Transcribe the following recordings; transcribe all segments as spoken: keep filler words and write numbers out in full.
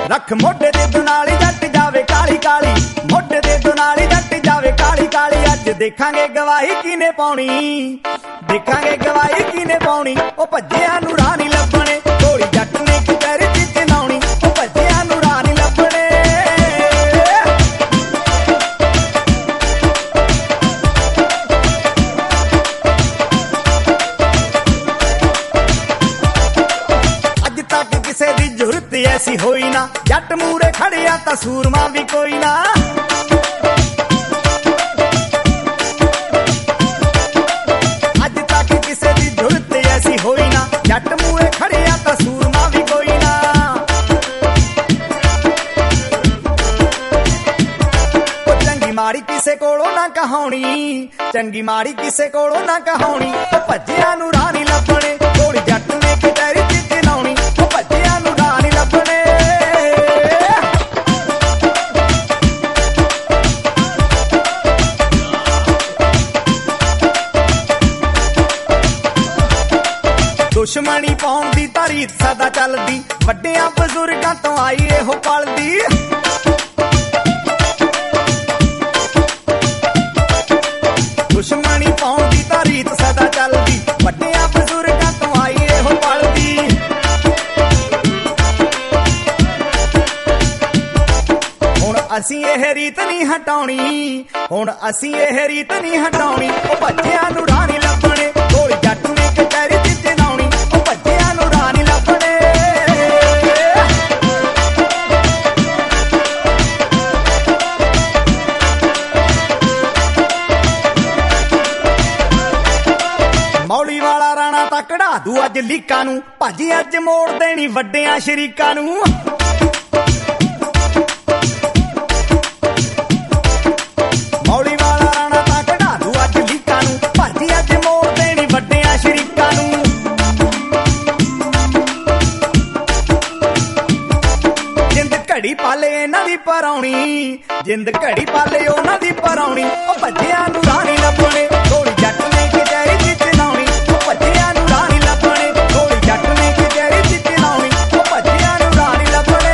रख मोढे ते दुनाली जट जावे काली काली, मोढे ते दुनाली जट जावे काली काली। अज देखांगे गवाही किने पाउणी, देखांगे गवाही किने पाउणी। ओ भज्जिया नूं राह नहीं लभणे, घोड़ी जट ने कचहरी च चनाउणी। ओ भज्जिया नूं राह नहीं लभणे। अज तक किसे दी जुरत ऐसी होई ना, जट मूरे खड़िया तां सूरमा भी कोई ना। जट मूहे खड़िया तां सूरमा भी कोई ना। ओ चंगी माड़ी किसे कोलों ना कहाउणी, चंगी माड़ी किसे कोलों ना कहाउणी। ओ भज्जिया नूं राह नहीं लभणे, घोड़ी जट ने कचहरी च चनाउणी। ओ भज्जिया नूं राह नहीं लभणे। दुश्मनी पाउण दी तारीफ सदा चलदी, वड्डियां बजुर्गां तो आई इहो पलदी। दुश्मनी पाउण दी तारीफ सदा चलदी, वड्डियां बजुर्गां तो आई इहो पलदी। हुण असीं इह रीत नहीं हटाउणी, हुण असीं इह रीत नहीं हटाउणी। ओ भज्जिया नूं राह नहीं लभणे, घोड़ी जट ने कचहरी च चनाउणी। ओ भज्जिया नूं राह नहीं लभणे। मौली वाला राणा तां कढ़ा दू अज लीकां नूं, भाजी अज मोड़ देनी वड्डियां शरीकां नूं। मौली वाला राणा तां कढ़ा दू अज लीकां नूं, भाजी अज मोड़ देनी वड्डियां शरीकां नूं। जिंद घड़ी पाले इन्हां दी पराउणी, जिंद घड़ी पाले उन्हां दी पराउणी। ओ भज्जिया नूं राह नहीं लभणे, घोड़ी जट ने कचहरी च चनाउणी। ओ भज्जिया नूं राह नहीं लभणे, घोड़ी जट ने कचहरी च चनाउणी। ओ भज्जिया नूं राह नहीं लभणे।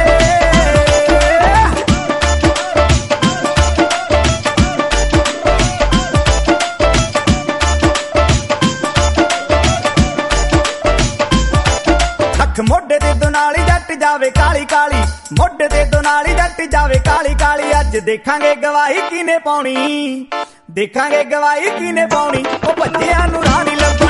रख मोढे ते दुनाली जट जावे काली काली, मोढे ते दुनाली जट जावे काली काली। अज देखांगे गवाही किने पाउणी, देखांगे गवाही किने पाउणी। ओ भज्जिया नूं राह नहीं लभणे।